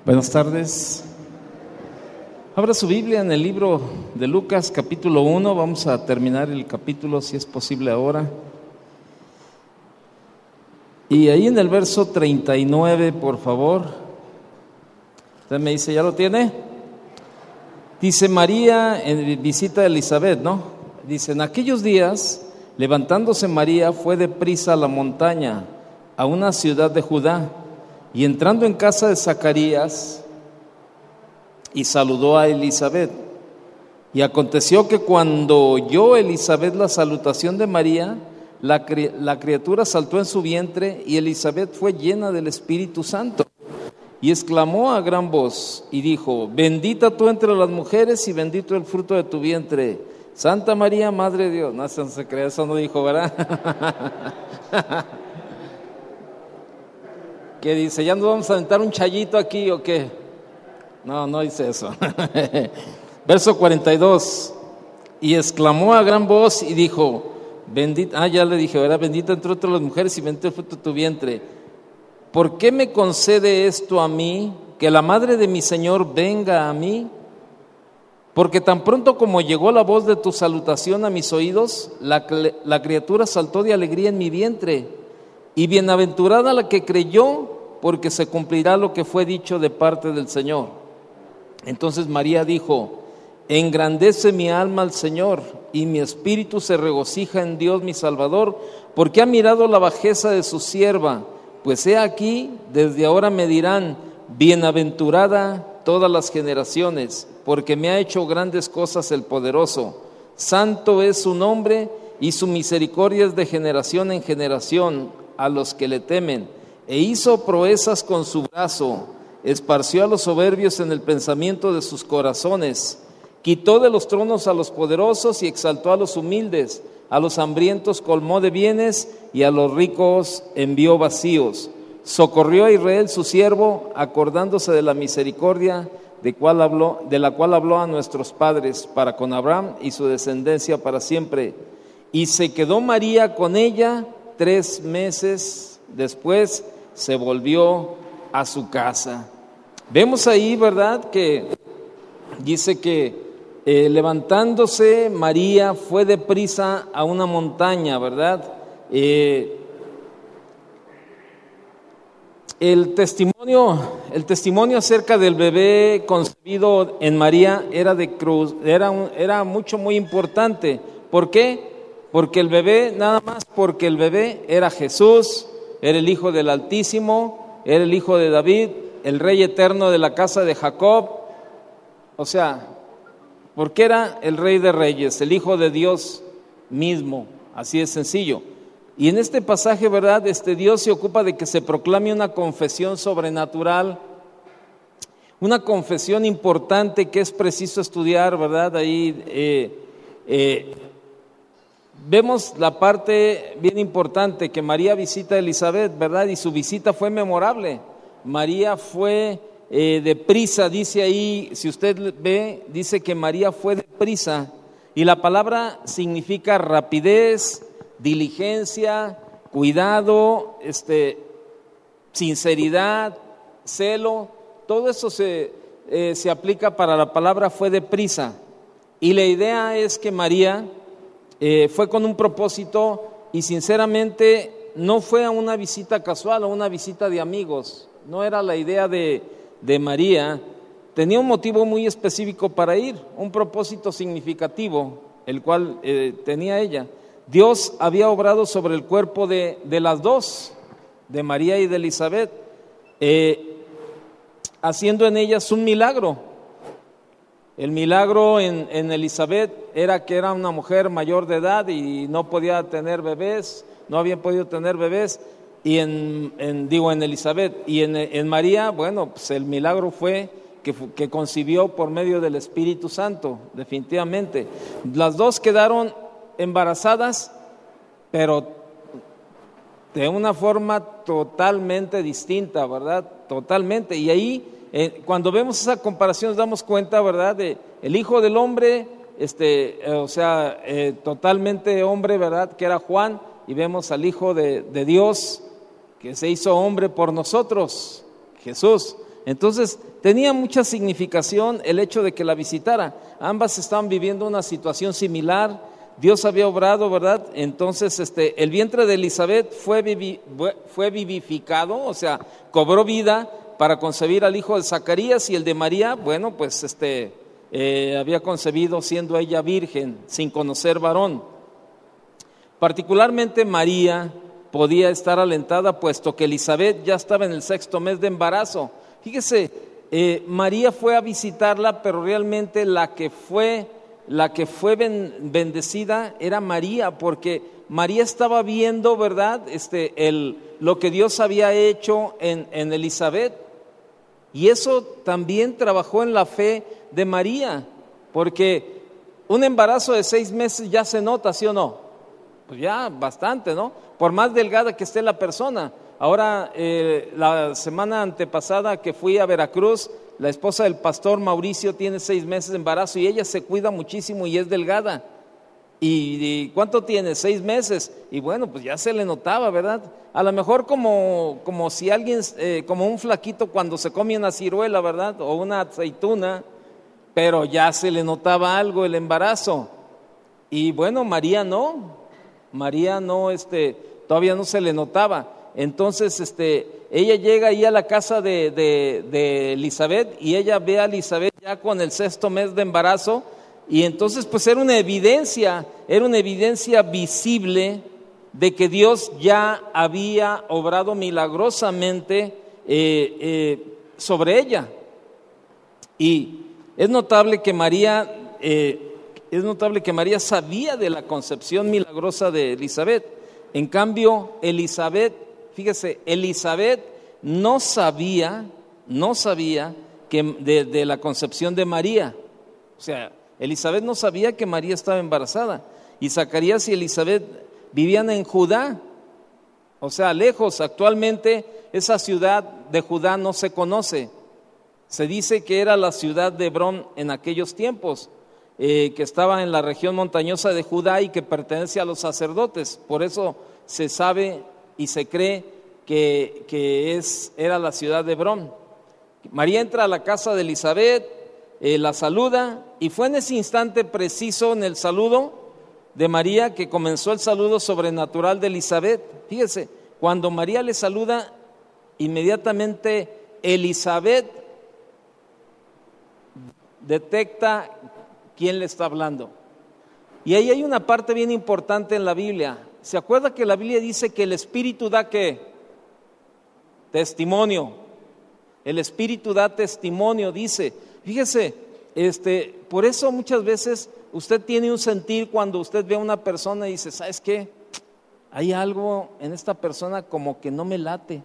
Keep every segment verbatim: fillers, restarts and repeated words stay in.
Buenas tardes. Abra su Biblia en el libro de Lucas, capítulo uno. Vamos a terminar el capítulo, si es posible ahora. Y ahí en el verso treinta y nueve, por favor. Usted me dice, ¿ya lo tiene? Dice María en visita a Elizabeth, ¿no? Dice, en aquellos días, levantándose María, fue deprisa a la montaña, a una ciudad de Judá, y entrando en casa de Zacarías, y saludó a Elizabeth. Y aconteció que cuando oyó Elizabeth la salutación de María, la, cri- la criatura saltó en su vientre, y Elizabeth fue llena del Espíritu Santo. Y exclamó a gran voz, y dijo, bendita tú entre las mujeres, y bendito el fruto de tu vientre. Santa María, Madre de Dios. No, eso no se cree, eso no dijo, ¿verdad? ¿Qué dice? ¿Ya nos vamos a aventar un chayito aquí o qué? No, no dice eso. Verso cuarenta y dos. Y exclamó a gran voz y dijo, bendita, ah, ya le dije, ¿verdad? Bendita entre otras las mujeres y bendito el fruto de tu vientre. ¿Por qué me concede esto a mí, que la madre de mi Señor venga a mí? Porque tan pronto como llegó la voz de tu salutación a mis oídos, la, la criatura saltó de alegría en mi vientre. Y bienaventurada la que creyó, porque se cumplirá lo que fue dicho de parte del Señor. Entonces María dijo, engrandece mi alma al Señor, y mi espíritu se regocija en Dios mi Salvador, porque ha mirado la bajeza de su sierva. Pues he aquí, desde ahora me dirán, bienaventurada todas las generaciones, porque me ha hecho grandes cosas el poderoso. Santo es su nombre, y su misericordia es de generación en generación a los que le temen. E hizo proezas con su brazo, esparció a los soberbios en el pensamiento de sus corazones, quitó de los tronos a los poderosos y exaltó a los humildes, a los hambrientos colmó de bienes y a los ricos envió vacíos. Socorrió a Israel su siervo, acordándose de la misericordia de, cual habló, de la cual habló a nuestros padres, para con Abraham y su descendencia para siempre. Y se quedó María con ella tres meses, después se volvió a su casa. Vemos ahí, ¿verdad?, que dice que eh, levantándose María fue deprisa a una montaña, ¿verdad? Eh, el testimonio, el testimonio acerca del bebé concebido en María era de cruz, era, un, era mucho, muy importante. ¿Por qué? Porque el bebé, nada más porque el bebé era Jesús, era el Hijo del Altísimo, era el Hijo de David, el Rey eterno de la casa de Jacob. O sea, porque era el Rey de Reyes, el Hijo de Dios mismo, así de sencillo. Y en este pasaje, ¿verdad?, este Dios se ocupa de que se proclame una confesión sobrenatural, una confesión importante que es preciso estudiar, ¿verdad? Ahí eh, eh, vemos la parte bien importante, que María visita a Elizabeth, ¿verdad? Y su visita fue memorable. María fue eh, deprisa, dice ahí, si usted ve, dice que María fue deprisa. Y la palabra significa rapidez, diligencia, cuidado, este, sinceridad, celo. Todo eso se, eh, se aplica para la palabra fue deprisa. Y la idea es que María Eh, fue con un propósito y sinceramente no fue a una visita casual o una visita de amigos, no era la idea de, de María, tenía un motivo muy específico para ir, un propósito significativo, el cual eh, tenía ella. Dios había obrado sobre el cuerpo de, de las dos, de María y de Elizabeth, eh, haciendo en ellas un milagro. El milagro en, en Elizabeth era que era una mujer mayor de edad y no podía tener bebés, no había podido tener bebés, y en, en digo en Elizabeth, y en, en María, bueno, pues el milagro fue que, que concibió por medio del Espíritu Santo, definitivamente. Las dos quedaron embarazadas, pero de una forma totalmente distinta, ¿verdad? Totalmente, y ahí Eh, cuando vemos esa comparación nos damos cuenta, ¿verdad?, de el Hijo del Hombre, este, eh, o sea, eh, totalmente hombre, ¿verdad?, que era Juan, y vemos al Hijo de, de Dios, que se hizo hombre por nosotros, Jesús. Entonces tenía mucha significación el hecho de que la visitara. Ambas estaban viviendo una situación similar. Dios había obrado, ¿verdad? Entonces este, el vientre de Elizabeth fue, vivi, fue vivificado, o sea, cobró vida para concebir al hijo de Zacarías, y el de María, bueno, pues este, eh, había concebido siendo ella virgen, sin conocer varón. Particularmente María podía estar alentada, puesto que Elizabeth ya estaba en el sexto mes de embarazo. Fíjese, eh, María fue a visitarla, pero realmente la que fue, la que fue ben, bendecida era María, porque María estaba viendo, ¿verdad?, este, el, lo que Dios había hecho en, en Elizabeth. Y eso también trabajó en la fe de María, porque un embarazo de seis meses ya se nota, ¿sí o no? Pues ya bastante, ¿no? Por más delgada que esté la persona. Ahora, eh, la semana antepasada que fui a Veracruz, la esposa del pastor Mauricio tiene seis meses de embarazo y ella se cuida muchísimo y es delgada. ¿Y, y cuánto tiene? Seis meses. Y bueno, pues ya se le notaba, ¿verdad? A lo mejor como, como si alguien, eh, como un flaquito cuando se come una ciruela, ¿verdad? O una aceituna, pero ya se le notaba algo el embarazo. Y bueno, María no, María no, este, todavía no se le notaba. Entonces, este, ella llega ahí a la casa de, de, de Elizabeth y ella ve a Elizabeth ya con el sexto mes de embarazo. Y entonces pues era una evidencia, era una evidencia visible de que Dios ya había obrado milagrosamente eh, eh, sobre ella. Y es notable que María, eh, es notable que María sabía de la concepción milagrosa de Elizabeth. En cambio, Elizabeth, fíjese, Elizabeth no sabía, no sabía que de, de la concepción de María. O sea, Elizabeth no sabía que María estaba embarazada, y Zacarías y Elizabeth vivían en Judá, o sea, lejos. Actualmente esa ciudad de Judá no se conoce. Se dice que era la ciudad de Hebrón en aquellos tiempos, eh, que estaba en la región montañosa de Judá y que pertenece a los sacerdotes. Por eso se sabe y se cree que, que es, era la ciudad de Hebrón. María entra a la casa de Elizabeth, Eh, la saluda, y fue en ese instante preciso, en el saludo de María, que comenzó el saludo sobrenatural de Elizabeth. Fíjese, cuando María le saluda, inmediatamente Elizabeth detecta quién le está hablando. Y ahí hay una parte bien importante en la Biblia. ¿Se acuerda que la Biblia dice que el Espíritu da qué? Testimonio. El Espíritu da testimonio, dice. Fíjese, este, por eso muchas veces usted tiene un sentir cuando usted ve a una persona y dice, ¿sabes qué? Hay algo en esta persona como que no me late.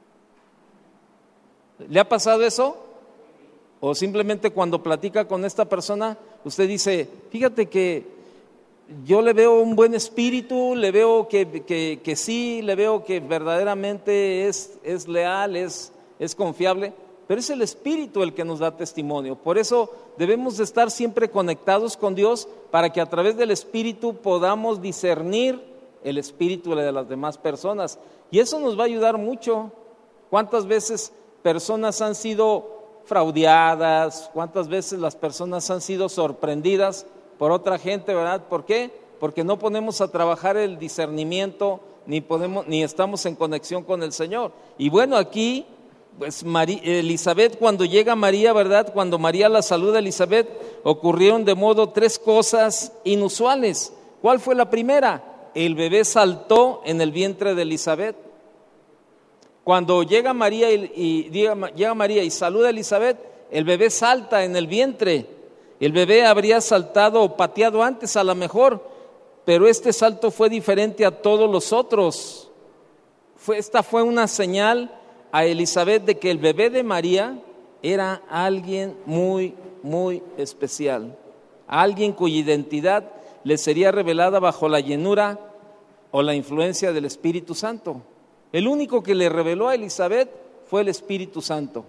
¿Le ha pasado eso? O simplemente cuando platica con esta persona, usted dice, fíjate que yo le veo un buen espíritu, le veo que, que, que sí, le veo que verdaderamente es, es leal, es, es confiable. Pero es el Espíritu el que nos da testimonio. Por eso debemos de estar siempre conectados con Dios, para que a través del Espíritu podamos discernir el espíritu de las demás personas. Y eso nos va a ayudar mucho. ¿Cuántas veces personas han sido fraudeadas? ¿Cuántas veces las personas han sido sorprendidas por otra gente, verdad? ¿Por qué? Porque no ponemos a trabajar el discernimiento, ni, podemos, ni estamos en conexión con el Señor. Y bueno, aquí pues María, Elizabeth, cuando llega María, ¿verdad? Cuando María la saluda a Elizabeth, ocurrieron de modo tres cosas inusuales. ¿Cuál fue la primera? El bebé saltó en el vientre de Elizabeth. Cuando llega María y, y llega, llega María y saluda a Elizabeth, el bebé salta en el vientre. El bebé habría saltado o pateado antes a lo mejor, pero este salto fue diferente a todos los otros. Fue, esta fue una señal a Elizabeth de que el bebé de María era alguien muy, muy especial, alguien cuya identidad le sería revelada bajo la llenura o la influencia del Espíritu Santo. El único que le reveló a Elizabeth fue el Espíritu Santo.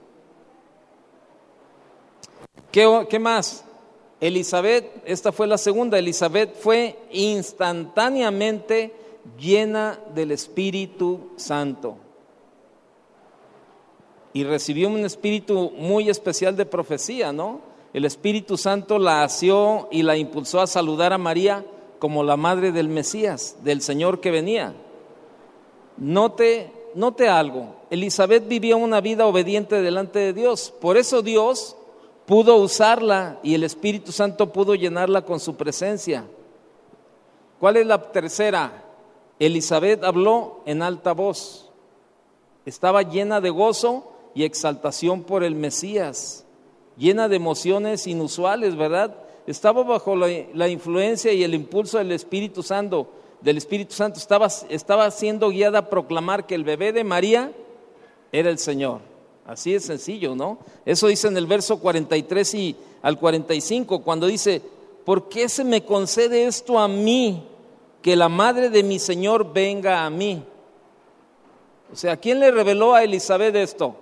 ¿Qué, qué más? Elizabeth, esta fue la segunda, Elizabeth fue instantáneamente llena del Espíritu Santo. y recibió un espíritu muy especial de profecía, ¿no? El Espíritu Santo la asió y la impulsó a saludar a María como la madre del Mesías, del Señor que venía. Note, note algo, Elizabeth vivía una vida obediente delante de Dios, por eso Dios pudo usarla y el Espíritu Santo pudo llenarla con su presencia. ¿Cuál es la tercera? Elizabeth habló en alta voz, estaba llena de gozo y exaltación por el Mesías, llena de emociones inusuales, ¿verdad? Estaba bajo la, la influencia y el impulso del Espíritu Santo, del Espíritu Santo, estaba, estaba siendo guiada a proclamar que el bebé de María era el Señor. Así es sencillo, ¿no? Eso dice en el verso cuarenta y tres y al cuarenta y cinco, cuando dice: ¿por qué se me concede esto a mí, que la madre de mi Señor venga a mí? O sea, ¿quién le reveló a Elizabeth esto?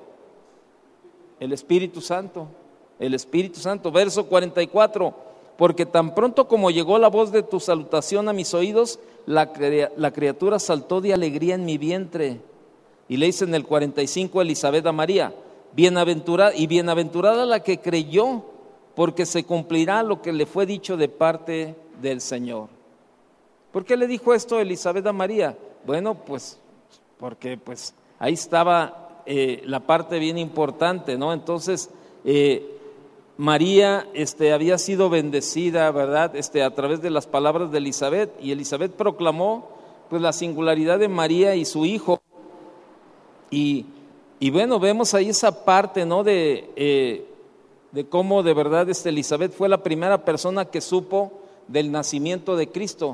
El Espíritu Santo, el Espíritu Santo. Verso cuarenta y cuatro, porque tan pronto como llegó la voz de tu salutación a mis oídos, la, la criatura saltó de alegría en mi vientre. Y le dice en el cuarenta y cinco Elizabeth a María: bienaventurada y bienaventurada la que creyó, porque se cumplirá lo que le fue dicho de parte del Señor. ¿Por qué le dijo esto Elizabeth a María? Bueno, pues porque pues ahí estaba eh, la parte bien importante, ¿no? Entonces eh, María este, había sido bendecida, ¿verdad? Este, a través de las palabras de Elizabeth, y Elizabeth proclamó pues la singularidad de María y su hijo. Y, y bueno, vemos ahí esa parte, ¿no? De, eh, de cómo de verdad este Elizabeth fue la primera persona que supo del nacimiento de Cristo.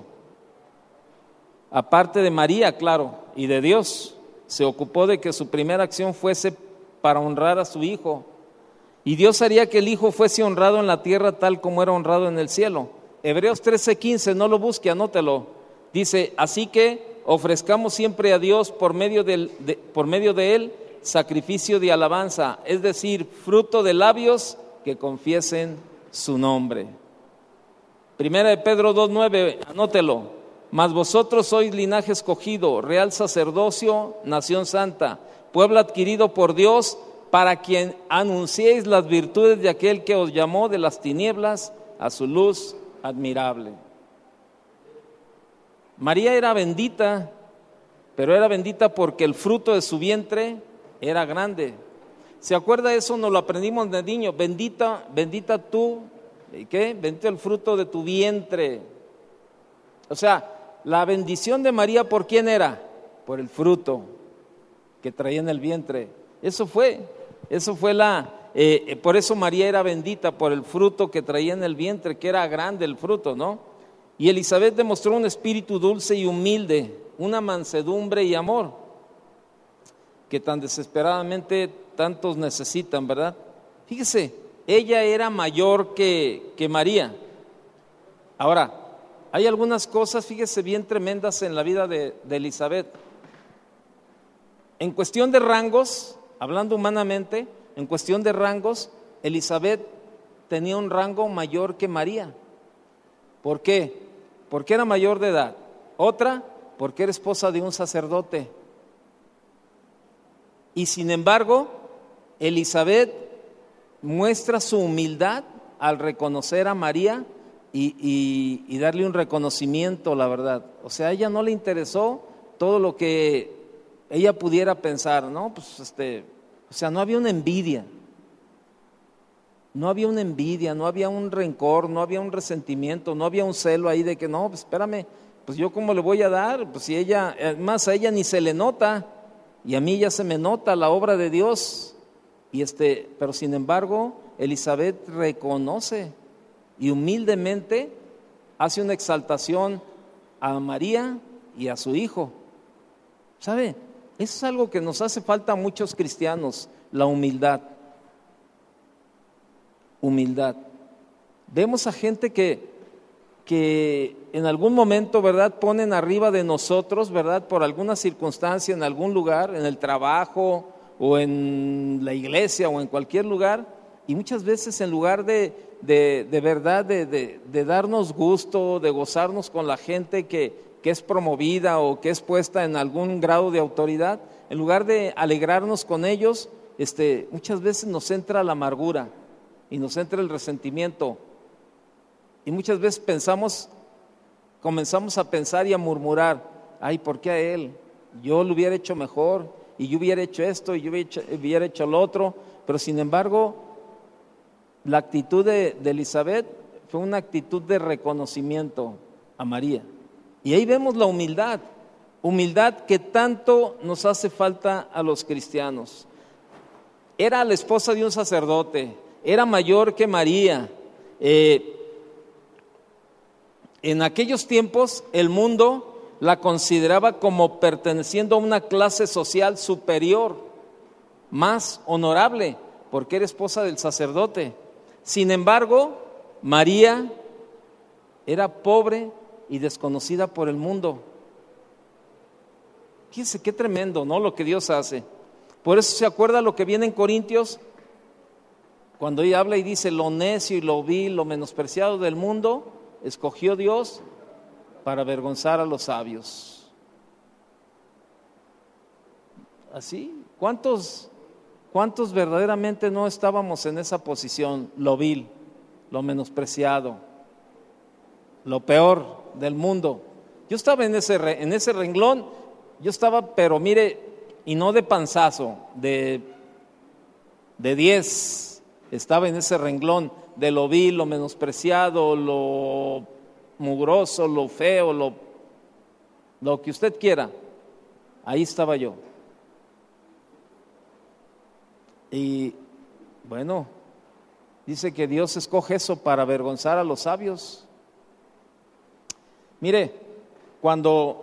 Aparte de María, claro, y de Dios, se ocupó de que su primera acción fuese para honrar a su hijo. Y Dios haría que el hijo fuese honrado en la tierra tal como era honrado en el cielo. Hebreos trece quince, no lo busque, anótelo. Dice: así que ofrezcamos siempre a Dios por medio, del, de, por medio de él sacrificio de alabanza, es decir, fruto de labios que confiesen su nombre. Primera de Pedro dos nueve, anótelo. Mas vosotros sois linaje escogido, real sacerdocio, nación santa, pueblo adquirido por Dios, para quien anunciéis las virtudes de aquel que os llamó de las tinieblas a su luz admirable. María era bendita, pero era bendita porque el fruto de su vientre era grande. ¿Se acuerda eso? Nos lo aprendimos de niño. Bendita, bendita tú, ¿qué? Bendito el fruto de tu vientre. O sea, la bendición de María, ¿por quién era? Por el fruto que traía en el vientre. Eso fue, eso fue la, eh, por eso María era bendita, por el fruto que traía en el vientre, que era grande el fruto, ¿no? Y Elizabeth demostró un espíritu dulce y humilde, una mansedumbre y amor, que tan desesperadamente tantos necesitan, ¿verdad? Fíjese, ella era mayor que, que María. Ahora, hay algunas cosas, fíjese, bien tremendas en la vida de, de Elizabeth. En cuestión de rangos, hablando humanamente, en cuestión de rangos, Elizabeth tenía un rango mayor que María. ¿Por qué? Porque era mayor de edad. Otra, porque era esposa de un sacerdote. Y sin embargo, Elizabeth muestra su humildad al reconocer a María y, y, y darle un reconocimiento, la verdad. O sea, a ella no le interesó todo lo que ella pudiera pensar, ¿no? Pues este, o sea, no había una envidia. No había una envidia, no había un rencor, no había un resentimiento, no había un celo ahí de que no, pues espérame, pues yo cómo le voy a dar, pues si ella, más a ella ni se le nota, y a mí ya se me nota la obra de Dios, y este, pero sin embargo, Elizabeth reconoce y humildemente hace una exaltación a María y a su hijo. ¿Sabe? Eso es algo que nos hace falta a muchos cristianos, la humildad. Humildad. Vemos a gente que, que en algún momento, ¿verdad?, ponen arriba de nosotros, ¿verdad?, por alguna circunstancia, en algún lugar, en el trabajo o en la iglesia o en cualquier lugar, y muchas veces en lugar de, de, de verdad, de, de, de darnos gusto, de gozarnos con la gente que, que es promovida o que es puesta en algún grado de autoridad, en lugar de alegrarnos con ellos, este, muchas veces nos entra la amargura y nos entra el resentimiento. Y muchas veces pensamos, comenzamos a pensar y a murmurar, ay, ¿por qué a él? Yo lo hubiera hecho mejor, y yo hubiera hecho esto, y yo hubiera hecho, hubiera hecho lo otro. Pero sin embargo, la actitud de, de Elizabeth fue una actitud de reconocimiento a María. Y ahí vemos la humildad, humildad que tanto nos hace falta a los cristianos. Era la esposa de un sacerdote, era mayor que María. Eh, en aquellos tiempos el mundo la consideraba como perteneciendo a una clase social superior, más honorable, porque era esposa del sacerdote. Sin embargo, María era pobre y desconocida por el mundo. Fíjense qué tremendo, ¿no? Lo que Dios hace. Por eso se acuerda lo que viene en Corintios, cuando ella habla y dice: lo necio y lo vil, lo menospreciado del mundo, escogió Dios para avergonzar a los sabios. ¿Así? ¿Cuántos, cuántos verdaderamente no estábamos en esa posición? Lo vil, lo menospreciado, lo peor del mundo. Yo estaba en ese, en ese renglón, yo estaba, pero mire, y no de panzazo, de, de diez, estaba en ese renglón de lo vil, lo menospreciado, lo mugroso, lo feo, lo, lo que usted quiera. Ahí estaba yo. Y bueno, dice que Dios escoge eso para avergonzar a los sabios. Mire, cuando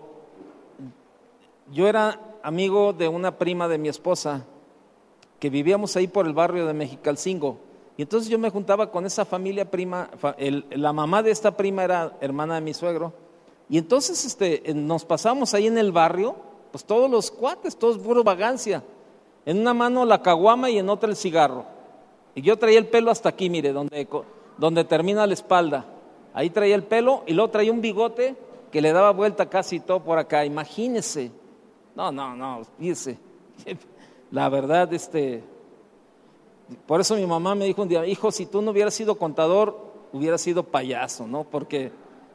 yo era amigo de una prima de mi esposa, que vivíamos ahí por el barrio de Mexicalcingo, y entonces yo me juntaba con esa familia prima, el, la mamá de esta prima era hermana de mi suegro, y entonces este, nos pasamos ahí en el barrio, pues todos los cuates, todos puro vagancia, en una mano la caguama y en otra el cigarro, y yo traía el pelo hasta aquí, mire, donde, donde termina la espalda, ahí traía el pelo, y luego traía un bigote que le daba vuelta casi todo por acá, imagínese. No, no, no, fíjese, la verdad, este, por eso mi mamá me dijo un día: hijo, si tú no hubieras sido contador, hubieras sido payaso, ¿no? Porque,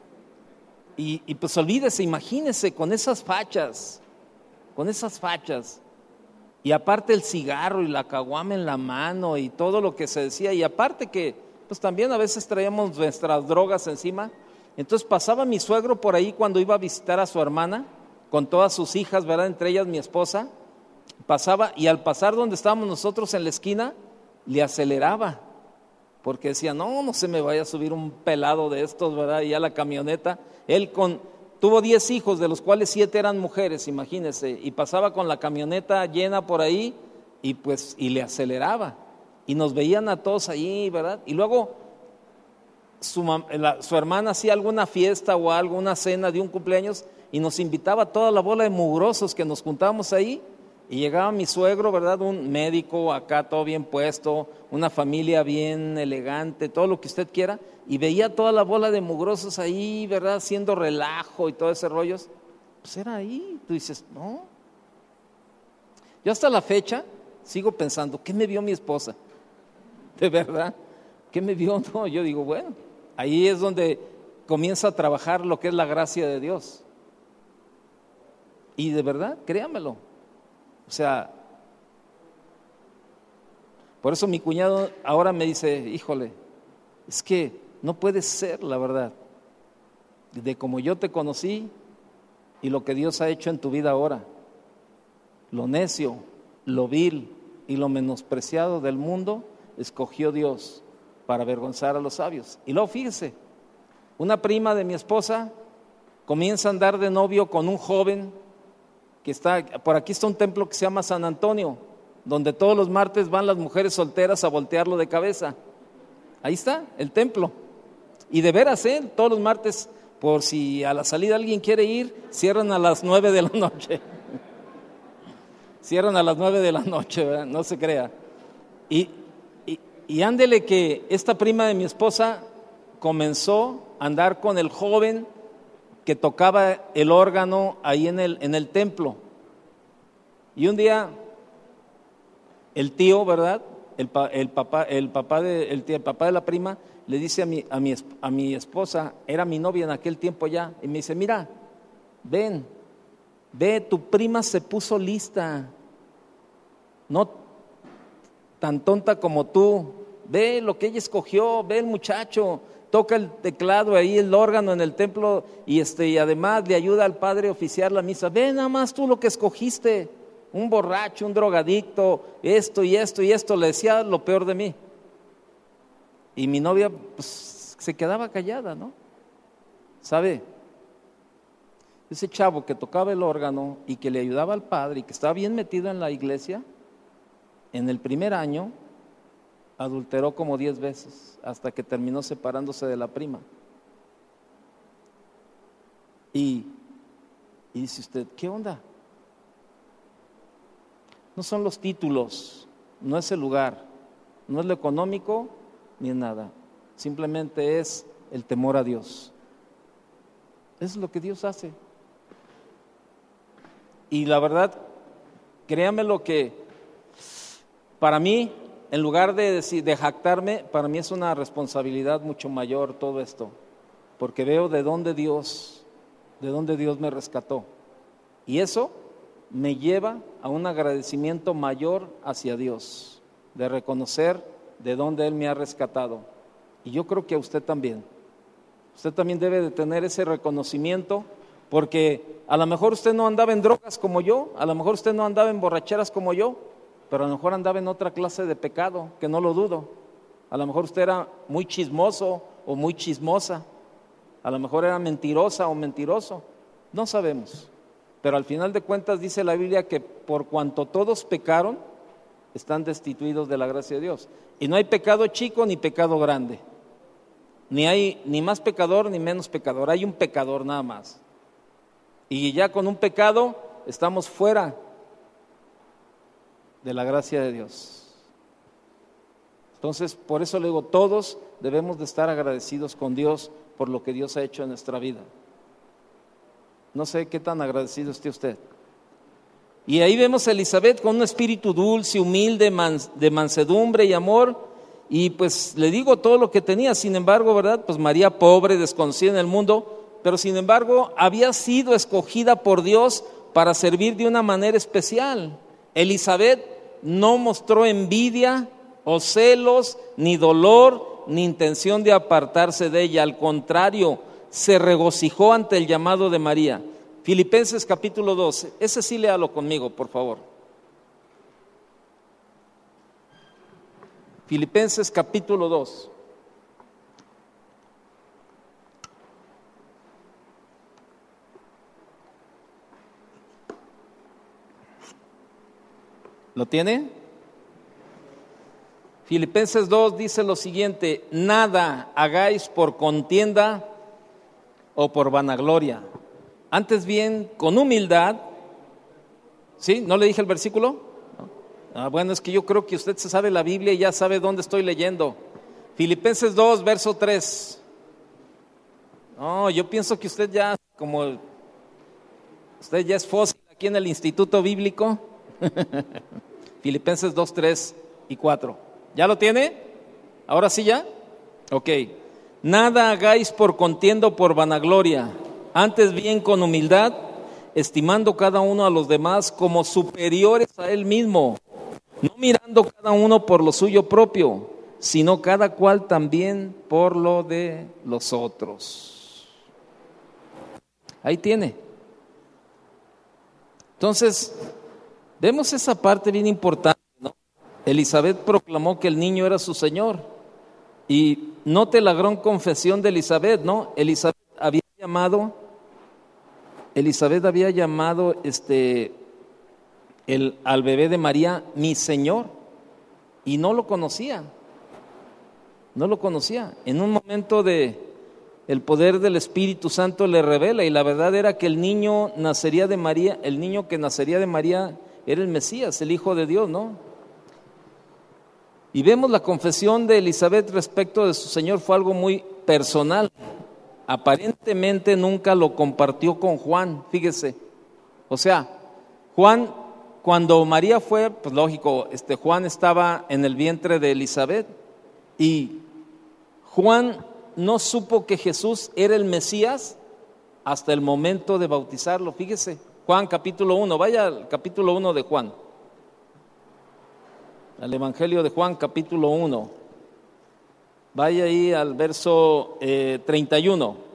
y, y pues olvídese, imagínese, con esas fachas, con esas fachas, y aparte el cigarro y la caguama en la mano y todo lo que se decía, y aparte que, pues también a veces traíamos nuestras drogas encima. Entonces pasaba mi suegro por ahí cuando iba a visitar a su hermana, con todas sus hijas, ¿verdad? Entre ellas mi esposa, pasaba, y al pasar donde estábamos nosotros en la esquina, le aceleraba, porque decía: no, no se me vaya a subir un pelado de estos, ¿verdad? Y a la camioneta, él con, tuvo diez hijos, de los cuales siete eran mujeres, imagínense, y pasaba con la camioneta llena por ahí, y pues, y le aceleraba, y nos veían a todos ahí, ¿verdad? Y luego su, la, su hermana hacía alguna fiesta o algo, una cena de un cumpleaños, y nos invitaba a toda la bola de mugrosos que nos juntábamos ahí, y llegaba mi suegro, ¿verdad? Un médico acá, todo bien puesto, una familia bien elegante, todo lo que usted quiera, y veía toda la bola de mugrosos ahí, ¿verdad? Haciendo relajo y todo ese rollo. Pues era ahí, tú dices, no. Yo hasta la fecha sigo pensando, ¿qué me vio mi esposa? De verdad, ¿qué me vio? No, yo digo, bueno, ahí es donde comienza a trabajar lo que es la gracia de Dios. Y de verdad, créamelo. O sea, por eso mi cuñado ahora me dice: híjole, es que no puede ser, la verdad, de como yo te conocí y lo que Dios ha hecho en tu vida ahora. Lo necio, lo vil y lo menospreciado del mundo escogió Dios para avergonzar a los sabios. Y luego fíjese, una prima de mi esposa comienza a andar de novio con un joven que está, por aquí está un templo que se llama San Antonio, donde todos los martes van las mujeres solteras a voltearlo de cabeza. Ahí está el templo. Y de veras, ¿eh? Todos los martes, por si a la salida alguien quiere ir, cierran a las nueve de la noche. Cierran a las nueve de la noche, ¿verdad? No se crea. Y, y, y ándele que esta prima de mi esposa comenzó a andar con el joven que tocaba el órgano ahí en el, en el templo. Y un día el tío, ¿verdad? El, pa, el, papá, el, papá de, el, tío, el papá de la prima le dice a mi, a, mi, a mi esposa, era mi novia en aquel tiempo ya, y me dice, mira, ven, ve, tu prima se puso lista, no tan tonta como tú, ve lo que ella escogió, ve el muchacho, toca el teclado ahí, el órgano en el templo, y, este, y además le ayuda al padre a oficiar la misa, ve nada más tú lo que escogiste, un borracho, un drogadicto, esto y esto y esto, le decía lo peor de mí. Y mi novia pues, se quedaba callada, ¿no? ¿Sabe? Ese chavo que tocaba el órgano y que le ayudaba al padre y que estaba bien metido en la iglesia, en el primer año adulteró como diez veces hasta que terminó separándose de la prima. Y, y dice usted, ¿qué onda? No son los títulos, no es el lugar, no es lo económico ni es nada, simplemente es el temor a Dios. Eso es lo que Dios hace. Y la verdad, créame lo que para mí, en lugar de, decir, de jactarme, para mí es una responsabilidad mucho mayor todo esto, porque veo de dónde Dios, de dónde Dios me rescató. Y eso me lleva a un agradecimiento mayor hacia Dios, de reconocer de dónde Él me ha rescatado. Y yo creo que a usted también. Usted también debe de tener ese reconocimiento, porque a lo mejor usted no andaba en drogas como yo, a lo mejor usted no andaba en borracheras como yo, pero a lo mejor andaba en otra clase de pecado, que no lo dudo. A lo mejor usted era muy chismoso o muy chismosa, a lo mejor era mentirosa o mentiroso, no sabemos. Pero al final de cuentas dice la Biblia que por cuanto todos pecaron, están destituidos de la gracia de Dios. Y no hay pecado chico ni pecado grande, ni hay ni más pecador ni menos pecador, hay un pecador nada más. Y ya con un pecado estamos fuera de la gracia de Dios. Entonces, por eso le digo, todos debemos de estar agradecidos con Dios por lo que Dios ha hecho en nuestra vida. No sé qué tan agradecido esté usted. Y ahí vemos a Elizabeth con un espíritu dulce, humilde, mans, de mansedumbre y amor, y pues le digo todo lo que tenía. Sin embargo, ¿verdad? Pues María, pobre, desconocida en el mundo, pero sin embargo había sido escogida por Dios para servir de una manera especial. Elizabeth no mostró envidia o celos, ni dolor, ni intención de apartarse de ella. Al contrario, se regocijó ante el llamado de María. Filipenses capítulo doce, ese sí léalo conmigo, por favor. Filipenses capítulo dos. ¿Lo tiene? Filipenses dos dice lo siguiente: nada hagáis por contienda o por vanagloria, antes bien con humildad. ¿Sí? ¿No le dije el versículo? ¿No? Ah, bueno, es que yo creo que usted se sabe la Biblia y ya sabe dónde estoy leyendo. Filipenses dos, verso tres. No, yo pienso que usted ya, como usted ya es fósil aquí en el Instituto Bíblico. Filipenses dos, tres y cuatro. ¿Ya lo tiene? ¿Ahora sí ya? Ok. Nada hagáis por contienda o por vanagloria, antes bien con humildad, estimando cada uno a los demás como superiores a él mismo, no mirando cada uno por lo suyo propio, sino cada cual también por lo de los otros. Ahí tiene. Entonces, vemos esa parte bien importante, ¿no? Elizabeth proclamó que el niño era su Señor. Y note la gran confesión de Elizabeth, ¿no? Elizabeth había llamado, Elizabeth había llamado este, el, al bebé de María mi Señor, y no lo conocía, no lo conocía. En un momento de el poder del Espíritu Santo le revela, y la verdad era que el niño nacería de María, el niño que nacería de María era el Mesías, el Hijo de Dios, ¿no? Y vemos la confesión de Elizabeth respecto de su Señor, fue algo muy personal. Aparentemente nunca lo compartió con Juan, fíjese. O sea, Juan cuando María fue, pues lógico, este Juan estaba en el vientre de Elizabeth y Juan no supo que Jesús era el Mesías hasta el momento de bautizarlo. Fíjese, Juan capítulo uno, vaya al capítulo uno de Juan, al Evangelio de Juan capítulo uno, vaya ahí al verso eh, treinta y uno.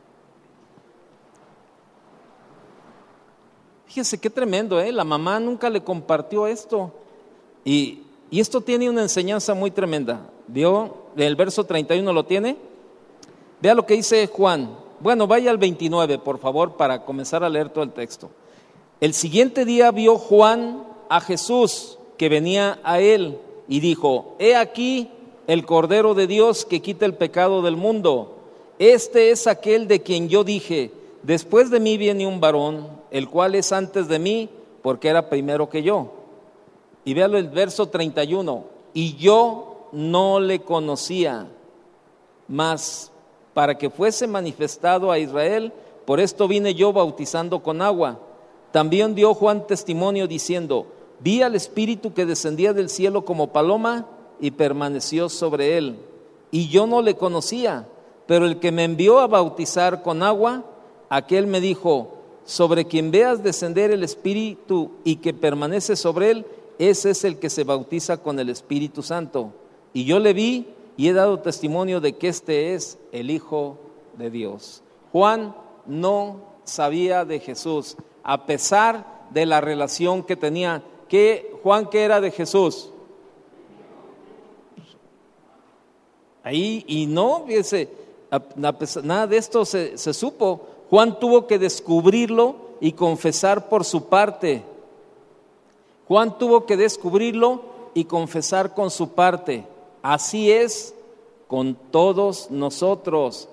Fíjense qué tremendo, ¿eh? La mamá nunca le compartió esto. Y, y esto tiene una enseñanza muy tremenda. ¿Vio? El verso treinta y uno lo tiene. Vea lo que dice Juan. Bueno, vaya al veintinueve, por favor, para comenzar a leer todo el texto. El siguiente día vio Juan a Jesús que venía a él y dijo: He aquí el Cordero de Dios que quita el pecado del mundo. Este es aquel de quien yo dije: después de mí viene un varón, el cual es antes de mí, porque era primero que yo. Y véalo el verso treinta y uno. Y yo no le conocía, mas para que fuese manifestado a Israel, por esto vine yo bautizando con agua. También dio Juan testimonio diciendo: vi al Espíritu que descendía del cielo como paloma y permaneció sobre él. Y yo no le conocía, pero el que me envió a bautizar con agua, aquel me dijo: sobre quien veas descender el Espíritu y que permanece sobre él, ese es el que se bautiza con el Espíritu Santo. Y yo le vi y he dado testimonio de que este es el Hijo de Dios. Juan no sabía de Jesús, a pesar de la relación que tenía. ¿Qué, Juan, qué era de Jesús? Ahí, y no, fíjese, a, a pesar, nada de esto se, se supo. Juan tuvo que descubrirlo y confesar por su parte. Juan tuvo que descubrirlo y confesar con su parte. Así es con todos nosotros.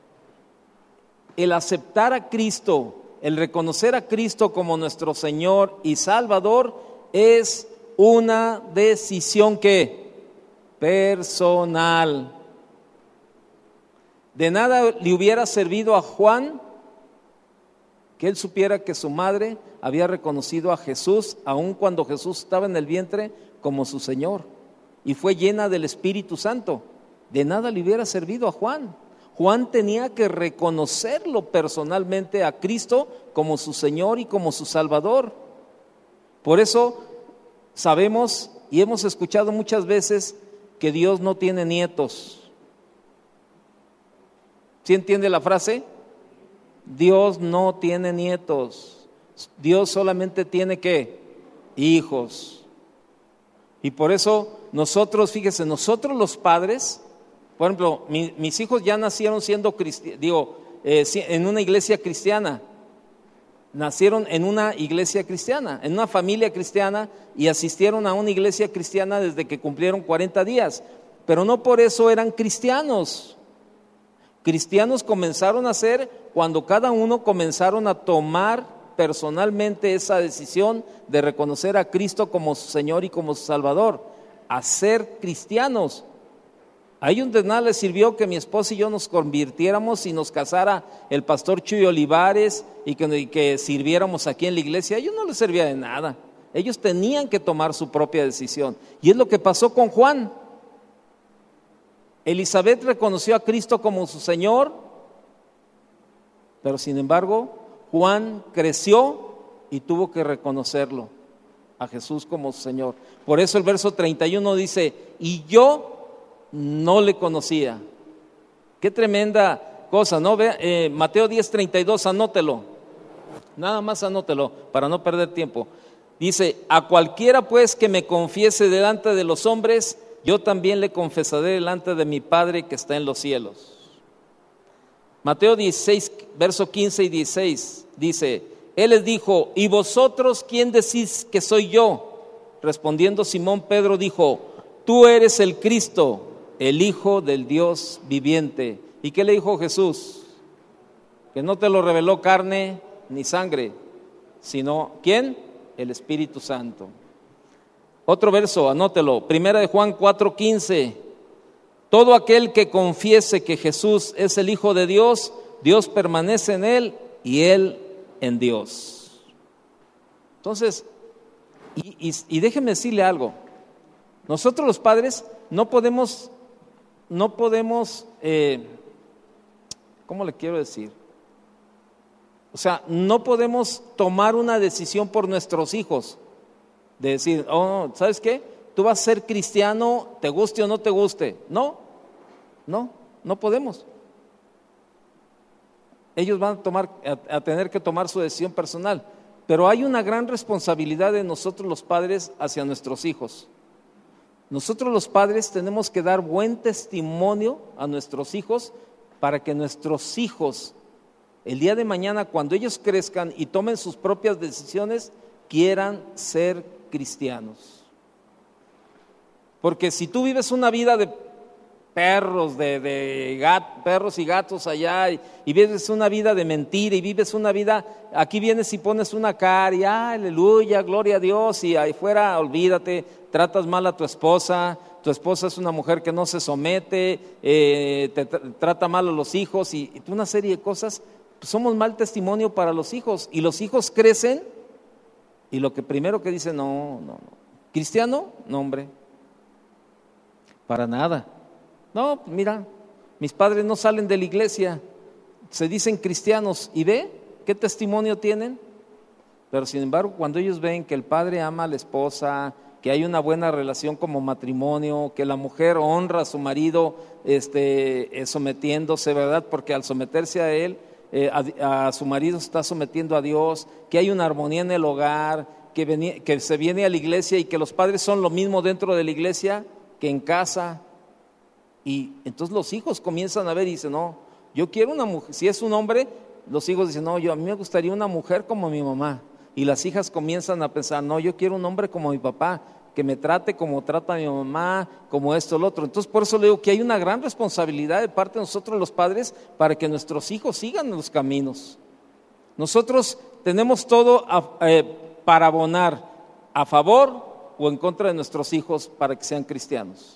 El aceptar a Cristo, el reconocer a Cristo como nuestro Señor y Salvador es una decisión que personal. De nada le hubiera servido a Juan que él supiera que su madre había reconocido a Jesús, aun cuando Jesús estaba en el vientre, como su Señor, y fue llena del Espíritu Santo. De nada le hubiera servido a Juan. Juan tenía que reconocerlo personalmente a Cristo como su Señor y como su Salvador. Por eso sabemos y hemos escuchado muchas veces que Dios no tiene nietos. ¿Sí entiende la frase? Dios no tiene nietos. Dios solamente tiene ¿qué? Hijos. Y por eso nosotros, fíjese, nosotros los padres, por ejemplo, mi, mis hijos ya nacieron siendo cristianos, digo, eh, en una iglesia cristiana. Nacieron en una iglesia cristiana, en una familia cristiana, y asistieron a una iglesia cristiana desde que cumplieron cuarenta días. Pero no por eso eran cristianos. Cristianos comenzaron a ser cuando cada uno comenzaron a tomar personalmente esa decisión de reconocer a Cristo como su Señor y como su Salvador, a ser cristianos. Ahí un de nada les sirvió que mi esposa y yo nos convirtiéramos y nos casara el pastor Chuy Olivares y que, y que sirviéramos aquí en la iglesia. A ellos no les servía de nada. Ellos tenían que tomar su propia decisión. Y es lo que pasó con Juan. Elizabeth reconoció a Cristo como su Señor, pero sin embargo Juan creció y tuvo que reconocerlo a Jesús como su Señor. Por eso el verso treinta y uno dice: y yo no le conocía. Qué tremenda cosa, ¿no? Ve, eh, Mateo diez treinta y dos, anótelo, nada más anótelo para no perder tiempo. Dice: a cualquiera pues que me confiese delante de los hombres, yo también le confesaré delante de mi Padre que está en los cielos. Mateo dieciséis, verso quince y dieciséis, dice: Él les dijo: ¿y vosotros quién decís que soy yo? Respondiendo Simón Pedro dijo: tú eres el Cristo, el Hijo del Dios viviente. ¿Y qué le dijo Jesús? Que no te lo reveló carne ni sangre, sino ¿quién? El Espíritu Santo. Otro verso, anótelo, Primera de Juan cuatro quince. Todo aquel que confiese que Jesús es el Hijo de Dios, Dios permanece en él y él en Dios. Entonces, Y, y, y déjeme decirle algo, nosotros los padres no podemos, no podemos, eh, ¿cómo le quiero decir? O sea, no podemos tomar una decisión por nuestros hijos, de decir, oh, ¿sabes qué? Tú vas a ser cristiano, te guste o no te guste. No, no, no podemos. Ellos van a, tomar, a, a tener que tomar su decisión personal, pero hay una gran responsabilidad de nosotros los padres hacia nuestros hijos. Nosotros los padres tenemos que dar buen testimonio a nuestros hijos para que nuestros hijos, el día de mañana, cuando ellos crezcan y tomen sus propias decisiones, quieran ser cristianos. Porque si tú vives una vida de perros, de, de gat, perros y gatos allá, y, y vives una vida de mentira, y vives una vida, aquí vienes y pones una cara, y ah, aleluya, gloria a Dios, y ahí fuera, olvídate, tratas mal a tu esposa, tu esposa es una mujer que no se somete, eh, te tra- trata mal a los hijos, y, y una serie de cosas. Pues somos mal testimonio para los hijos, y los hijos crecen, y lo que primero que dicen, no, no, no, ¿cristiano? No, hombre, para nada. No, mira, mis padres no salen de la iglesia, se dicen cristianos, y ve qué testimonio tienen. Pero sin embargo, cuando ellos ven que el padre ama a la esposa, que hay una buena relación como matrimonio, que la mujer honra a su marido este, eh, sometiéndose, ¿verdad? Porque al someterse a él, eh, a, a su marido se está sometiendo a Dios, que hay una armonía en el hogar, que, vení, que se viene a la iglesia y que los padres son lo mismo dentro de la iglesia que en casa. Y entonces los hijos comienzan a ver y dicen, no, yo quiero una mujer. Si es un hombre, los hijos dicen, no, yo a mí me gustaría una mujer como mi mamá. Y las hijas comienzan a pensar, no, yo quiero un hombre como mi papá, que me trate como trata a mi mamá, como esto, lo otro. Entonces por eso le digo que hay una gran responsabilidad de parte de nosotros los padres para que nuestros hijos sigan los caminos. Nosotros tenemos todo a, eh, para abonar a favor o en contra de nuestros hijos para que sean cristianos.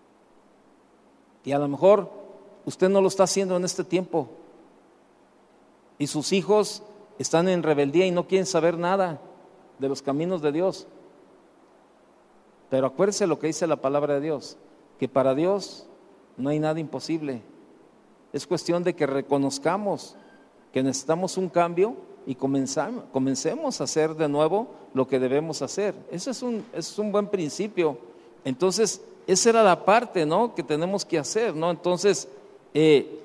Y a lo mejor usted no lo está haciendo en este tiempo, y sus hijos están en rebeldía y no quieren saber nada de los caminos de Dios. Pero acuérdese lo que dice la palabra de Dios, que para Dios no hay nada imposible. Es cuestión de que reconozcamos que necesitamos un cambio y comenzamos, comencemos a hacer de nuevo lo que debemos hacer. Ese es un, ese es un buen principio. Entonces, esa era la parte, ¿no?, que tenemos que hacer, ¿no? Entonces, eh,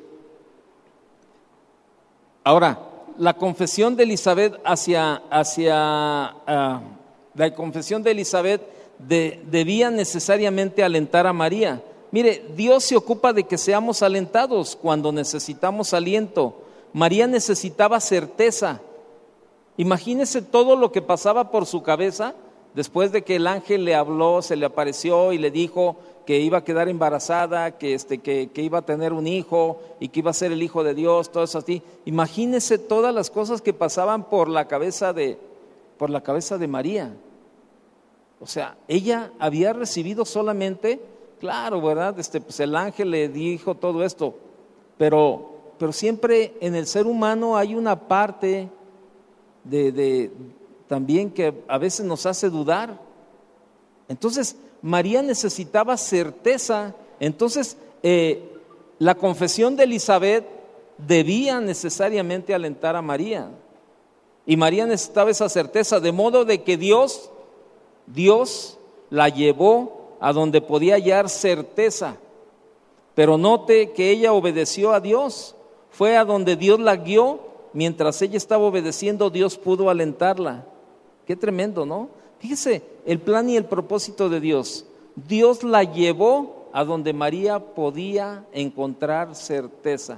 ahora, la confesión de Elizabeth hacia, hacia uh, la confesión de Elizabeth de, debía necesariamente alentar a María. Mire, Dios se ocupa de que seamos alentados cuando necesitamos aliento. María necesitaba certeza. Imagínese todo lo que pasaba por su cabeza después de que el ángel le habló, se le apareció y le dijo que iba a quedar embarazada, que, este, que, que iba a tener un hijo y que iba a ser el hijo de Dios, todo eso así. Imagínese todas las cosas que pasaban por la cabeza de, por la cabeza de María. O sea, ella había recibido solamente, claro, ¿verdad? Este, pues el ángel le dijo todo esto, pero, pero siempre en el ser humano hay una parte de, de también que a veces nos hace dudar. Entonces María necesitaba certeza. Entonces eh, la confesión de Elizabeth debía necesariamente alentar a María, y María necesitaba esa certeza, de modo de que Dios Dios la llevó a donde podía hallar certeza. Pero note que ella obedeció a Dios, fue a donde Dios la guió. Mientras ella estaba obedeciendo, Dios pudo alentarla. Qué tremendo, ¿no? Fíjese el plan y el propósito de Dios. Dios la llevó a donde María podía encontrar certeza.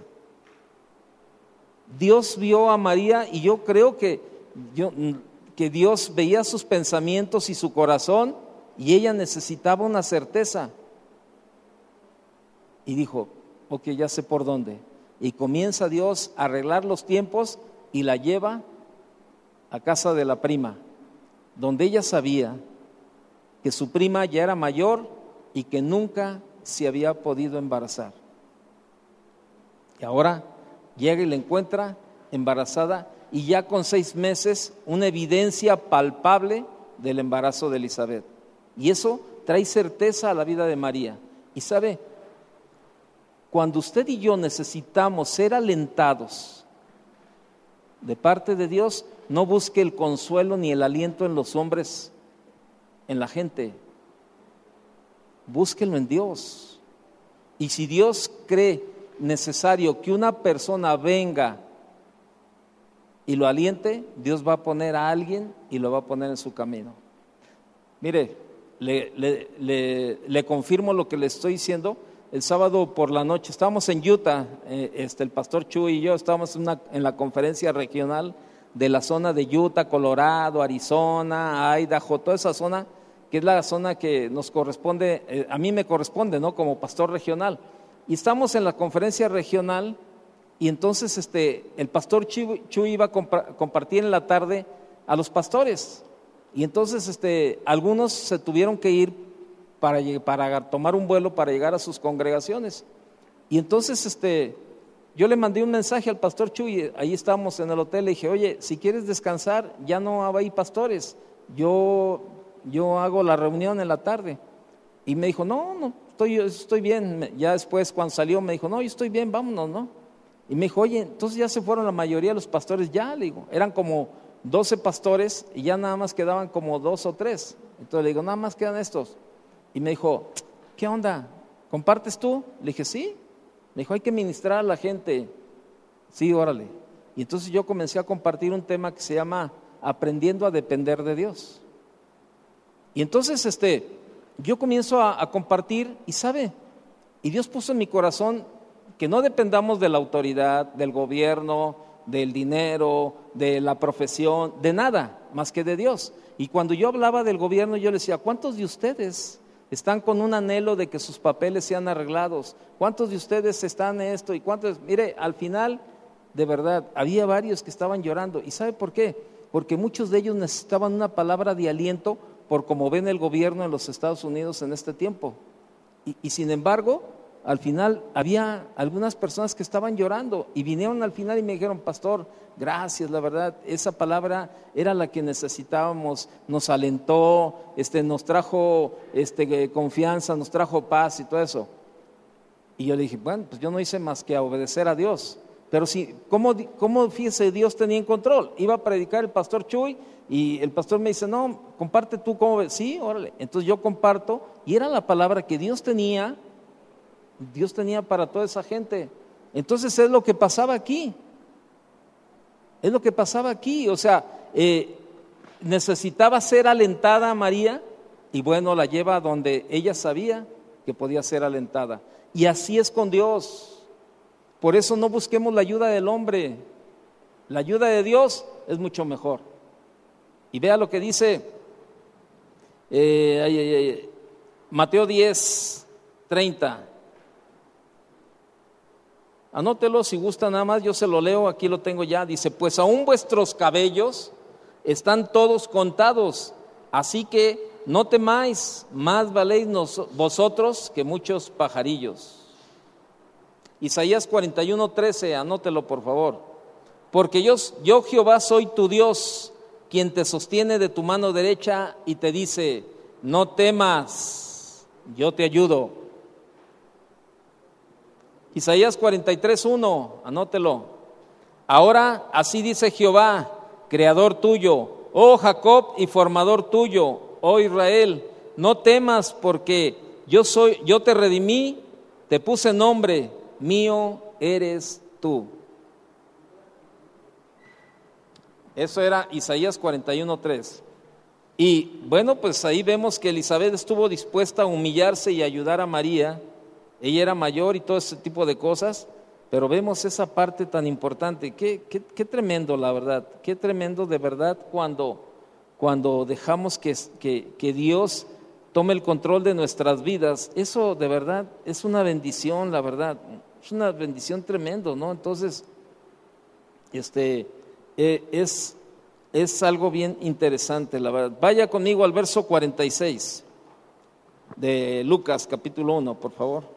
Dios vio a María, y yo creo que, yo, que Dios veía sus pensamientos y su corazón, y ella necesitaba una certeza. Y dijo, ok, ya sé por dónde. Y comienza Dios a arreglar los tiempos y la lleva a casa de la prima, donde ella sabía que su prima ya era mayor y que nunca se había podido embarazar. Y ahora llega y la encuentra embarazada, y ya con seis meses, una evidencia palpable del embarazo de Elizabeth. Y eso trae certeza a la vida de María. Y sabe, cuando usted y yo necesitamos ser alentados de parte de Dios, no busque el consuelo ni el aliento en los hombres, en la gente. Búsquelo en Dios. Y si Dios cree necesario que una persona venga y lo aliente, Dios va a poner a alguien y lo va a poner en su camino. Mire, le, le, le, le confirmo lo que le estoy diciendo. El sábado por la noche estábamos en Utah, eh, este, el pastor Chuy y yo estábamos en, una, en la conferencia regional de la zona de Utah, Colorado, Arizona, Idaho, toda esa zona que es la zona que nos corresponde, eh, a mí me corresponde, ¿no? Como pastor regional. Y estamos en la conferencia regional y entonces este, el pastor Chuy, Chuy iba a compa- compartir en la tarde a los pastores. Y entonces este, algunos se tuvieron que ir para, para tomar un vuelo para llegar a sus congregaciones. Y entonces este, yo le mandé un mensaje al pastor Chuy, ahí estábamos en el hotel, le dije, oye, si quieres descansar, ya no hay pastores, yo, yo hago la reunión en la tarde. Y me dijo, no, no, estoy, estoy bien. Ya después cuando salió me dijo, no, yo estoy bien, vámonos, ¿no? Y me dijo, oye, entonces ya se fueron la mayoría de los pastores, ya, le digo, eran como doce pastores y ya nada más quedaban como dos o tres. Entonces le digo, nada más quedan estos. Y me dijo, ¿qué onda? ¿Compartes tú? Le dije, sí. Me dijo, hay que ministrar a la gente. Sí, órale. Y entonces yo comencé a compartir un tema que se llama aprendiendo a depender de Dios. Y entonces este, yo comienzo a, a compartir y sabe, y Dios puso en mi corazón que no dependamos de la autoridad, del gobierno, del dinero, de la profesión, de nada más que de Dios. Y cuando yo hablaba del gobierno, yo le decía, ¿cuántos de ustedes están con un anhelo de que sus papeles sean arreglados? ¿Cuántos de ustedes están en esto? Y cuántos, mire, al final, de verdad, había varios que estaban llorando. ¿Y sabe por qué? Porque muchos de ellos necesitaban una palabra de aliento por cómo ven el gobierno en los Estados Unidos en este tiempo. Y, y sin embargo, al final había algunas personas que estaban llorando y vinieron al final y me dijeron, pastor, gracias, la verdad, esa palabra era la que necesitábamos, nos alentó, este, nos trajo este, confianza, nos trajo paz y todo eso. Y yo le dije, bueno, pues yo no hice más que obedecer a Dios. Pero sí, ¿cómo, cómo fíjese, Dios tenía en control? Iba a predicar el pastor Chuy y el pastor me dice, no, comparte tú, ¿cómo ves? Sí, órale. Entonces yo comparto y era la palabra que Dios tenía, Dios tenía para toda esa gente. Entonces es lo que pasaba aquí, es lo que pasaba aquí, o sea, eh, necesitaba ser alentada a María y bueno, la lleva a donde ella sabía que podía ser alentada. Y así es con Dios. Por eso no busquemos la ayuda del hombre, la ayuda de Dios es mucho mejor. Y vea lo que dice eh, ay, ay, ay, Mateo diez, treinta. Anótelo si gusta nada más, yo se lo leo, aquí lo tengo ya. Dice, pues aún vuestros cabellos están todos contados, así que no temáis, más valéis nos, vosotros que muchos pajarillos. Isaías cuarenta y uno, trece, anótelo por favor. Porque yo, yo Jehová soy tu Dios, quien te sostiene de tu mano derecha y te dice, no temas, yo te ayudo. Isaías cuarenta y tres, uno, anótelo. Ahora así dice Jehová, creador tuyo, oh Jacob y formador tuyo, oh Israel, no temas porque yo soy, yo te redimí, te puse nombre, mío eres tú. Eso era Isaías cuarenta y uno, tres. Y bueno, pues ahí vemos que Elizabeth estuvo dispuesta a humillarse y ayudar a María. Ella era mayor y todo ese tipo de cosas, pero vemos esa parte tan importante. Qué, qué, qué tremendo, la verdad, qué tremendo de verdad cuando, cuando dejamos que, que, que Dios tome el control de nuestras vidas. Eso de verdad es una bendición, la verdad, es una bendición tremendo, ¿no? Entonces, este, eh, es, es algo bien interesante, la verdad. Vaya conmigo al verso cuarenta y seis de Lucas, capítulo uno, por favor.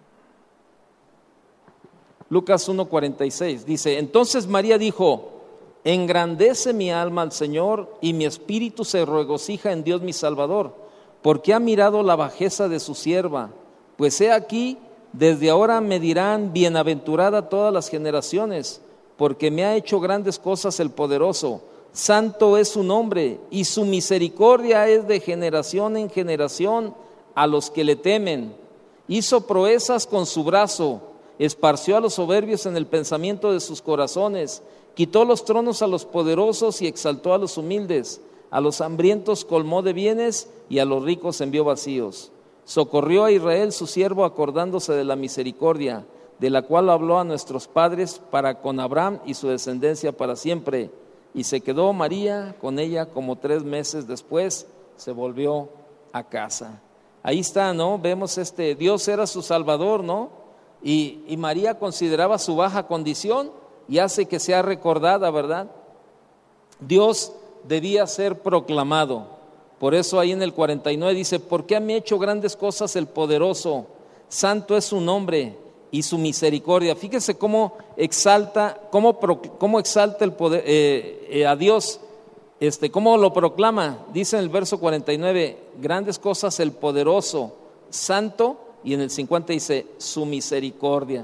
Lucas uno, cuarenta y seis, dice, entonces María dijo, Engrandece mi alma al Señor, y mi espíritu se regocija en Dios mi Salvador, porque ha mirado la bajeza de su sierva. Pues he aquí, desde ahora me dirán bienaventurada todas las generaciones, porque me ha hecho grandes cosas el poderoso. Santo es su nombre, y su misericordia es de generación en generación a los que le temen. Hizo proezas con su brazo, esparció a los soberbios en el pensamiento de sus corazones, quitó los tronos a los poderosos y exaltó a los humildes. A los hambrientos colmó de bienes y a los ricos envió vacíos. Socorrió a Israel su siervo, acordándose de la misericordia, de la cual habló a nuestros padres para con Abraham y su descendencia para siempre. Y se quedó María con ella como tres meses después, se volvió a casa. Ahí está, ¿no? Vemos este, Dios era su Salvador, ¿no? Y, y María consideraba su baja condición y hace que sea recordada, ¿verdad? Dios debía ser proclamado. Por eso ahí en el cuarenta y nueve dice: porque me ha hecho grandes cosas el poderoso, santo es su nombre y su misericordia. Fíjese cómo exalta, cómo, cómo exalta el poder, eh, eh, a Dios, este, cómo lo proclama. Dice en el verso cuarenta y nueve, grandes cosas el poderoso, santo, y en el cincuenta dice, su misericordia.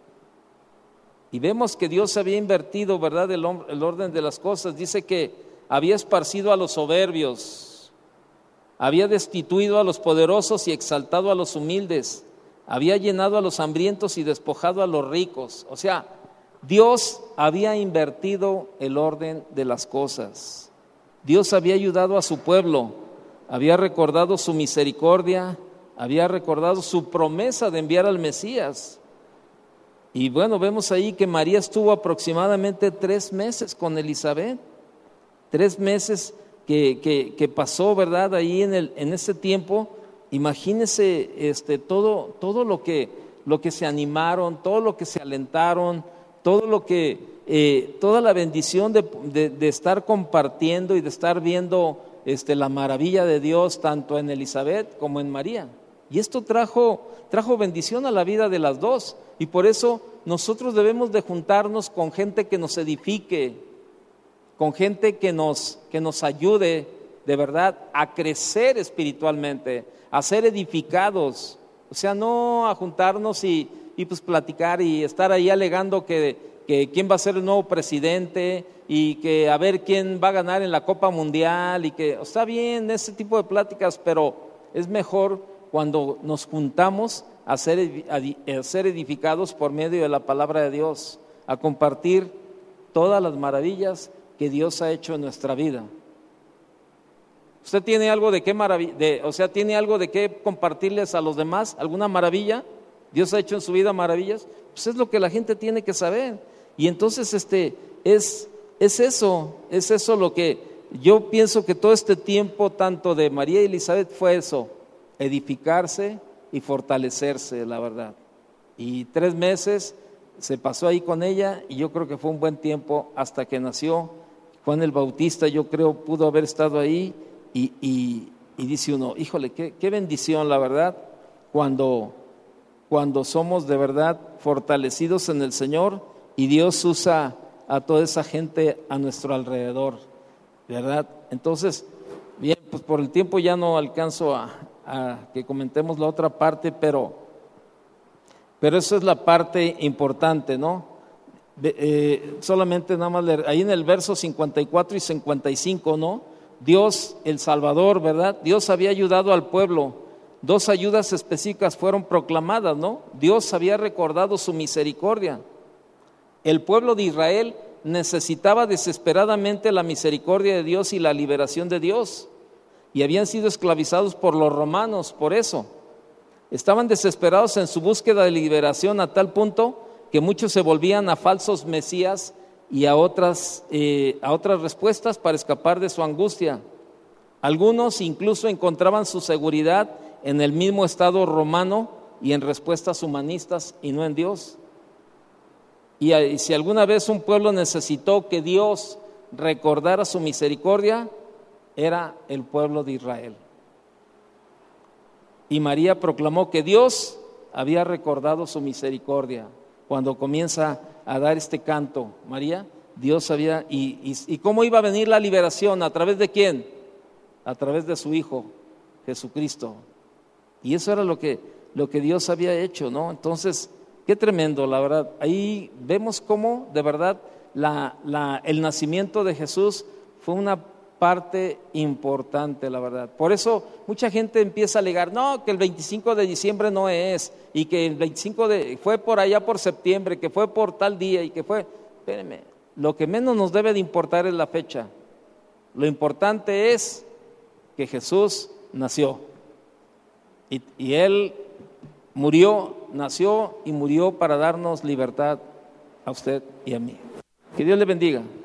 Y vemos que Dios había invertido, ¿verdad?, el, el orden de las cosas. Dice que había esparcido a los soberbios, había destituido a los poderosos y exaltado a los humildes, había llenado a los hambrientos y despojado a los ricos. O sea, Dios había invertido el orden de las cosas. Dios había ayudado a su pueblo, había recordado su misericordia, había recordado su promesa de enviar al Mesías. Y bueno, vemos ahí que María estuvo aproximadamente tres meses con Elizabeth, tres meses que, que, que pasó, ¿verdad?, ahí en, el, en ese tiempo. Imagínense este, todo, todo lo que, lo que se animaron, todo lo que se alentaron, todo lo que, eh, toda la bendición de, de, de estar compartiendo y de estar viendo este, la maravilla de Dios tanto en Elizabeth como en María. Y esto trajo, trajo bendición a la vida de las dos, y por eso nosotros debemos de juntarnos con gente que nos edifique, con gente que nos, que nos ayude de verdad a crecer espiritualmente, a ser edificados. O sea, no a juntarnos y, y pues platicar y estar ahí alegando que, que quién va a ser el nuevo presidente y que a ver quién va a ganar en la Copa Mundial, y que está bien ese tipo de pláticas, pero es mejor cuando nos juntamos a ser, a ser edificados por medio de la palabra de Dios, a compartir todas las maravillas que Dios ha hecho en nuestra vida. ¿Usted tiene algo de qué maravilla, de, o sea, tiene algo de qué compartirles a los demás? ¿Alguna maravilla? ¿Dios ha hecho en su vida maravillas? Pues es lo que la gente tiene que saber. Y entonces este, es, es eso, es eso lo que yo pienso que todo este tiempo, tanto de María y Elizabeth, fue eso, edificarse y fortalecerse, la verdad. Y tres meses se pasó ahí con ella, y yo creo que fue un buen tiempo hasta que nació Juan el Bautista. Yo creo pudo haber estado ahí. Y, y, y dice uno, híjole, qué, qué bendición, la verdad, cuando, cuando somos de verdad fortalecidos en el Señor y Dios usa a toda esa gente a nuestro alrededor, ¿verdad? Entonces, bien, pues por el tiempo ya no alcanzo a, a que comentemos la otra parte, pero, pero eso es la parte importante, ¿no? Eh, solamente nada más leer, ahí en el verso cincuenta y cuatro y cincuenta y cinco, ¿no? Dios, el Salvador, ¿verdad? Dios había ayudado al pueblo. Dos ayudas específicas fueron proclamadas, ¿no? Dios había recordado su misericordia. El pueblo de Israel necesitaba desesperadamente la misericordia de Dios y la liberación de Dios. Y habían sido esclavizados por los romanos, por eso. Estaban desesperados en su búsqueda de liberación a tal punto que muchos se volvían a falsos mesías y a otras, eh, a otras respuestas para escapar de su angustia. Algunos incluso encontraban su seguridad en el mismo Estado romano y en respuestas humanistas y no en Dios. Y, y si alguna vez un pueblo necesitó que Dios recordara su misericordia, era el pueblo de Israel. Y María proclamó que Dios había recordado su misericordia cuando comienza a dar este canto. María Dios sabía, y, y, y cómo iba a venir la liberación, ¿a través de quién? A través de su Hijo, Jesucristo. Y eso era lo que, lo que Dios había hecho, ¿no? Entonces, qué tremendo, la verdad. Ahí vemos cómo, de verdad, la, la, el nacimiento de Jesús fue una parte importante, la verdad. Por eso mucha gente empieza a alegar, no, que el veinticinco de diciembre no es, y que el veinticinco de, fue por allá por septiembre, que fue por tal día, y que fue, espérenme, lo que menos nos debe de importar es la fecha. Lo importante es que Jesús nació, y, y Él murió, nació y murió para darnos libertad a usted y a mí. Que Dios le bendiga.